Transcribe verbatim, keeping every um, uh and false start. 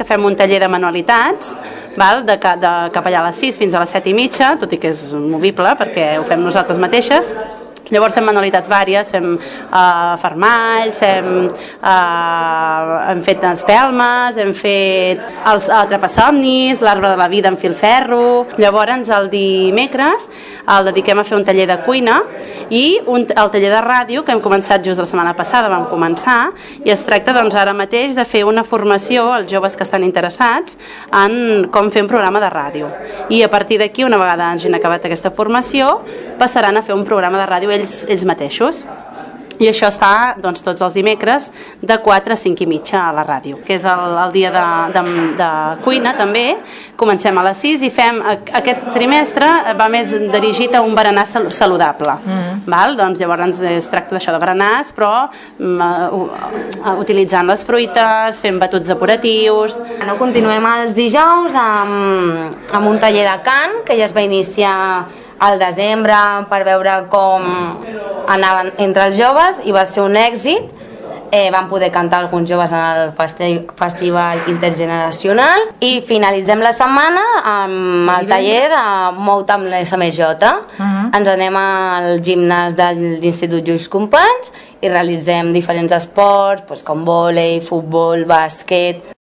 fem un taller de manualitats, val? De, de cap allà a les sis fins a les set i mitja, tot i que és movible perquè ho fem nosaltres mateixes. Llavors fem manualitats vàries, fem uh, fermalls, fem, uh, hem fet espelmes, hem fet els atrapasomnis, l'arbre de la vida en filferro. Llavors el dimecres el dediquem a fer un taller de cuina i un, el taller de ràdio que hem començat just la setmana passada, vam començar, i es tracta doncs ara mateix de fer una formació als joves que estan interessats en com fer un programa de ràdio. I a partir d'aquí, una vegada hagin acabat aquesta formació, passaran a fer un programa de ràdio ells, ells mateixos. I això es fa doncs, tots els dimecres de quatre a cinc i mitja a la ràdio, que és el, el dia de, de, de cuina també. Comencem a les sis i fem, aquest trimestre va més dirigit a un berenar saludable. Mm. Val? Doncs llavors es tracta d'això de berenars, però uh, utilitzant les fruites, fent batuts depuratius. No, continuem els dijous amb, amb un taller de cant que ja es va iniciar al desembre per veure com anaven entre els joves i va ser un èxit. Eh, van poder cantar alguns joves en el festi festival intergeneracional i finalitzem la setmana amb el taller de Mou-te amb l'S M J. Uh-huh. Ens anem al gimnàs de l'Institut Lluís Companys i realitzem diferents esports, doncs, com vòlei, futbol, bàsquet.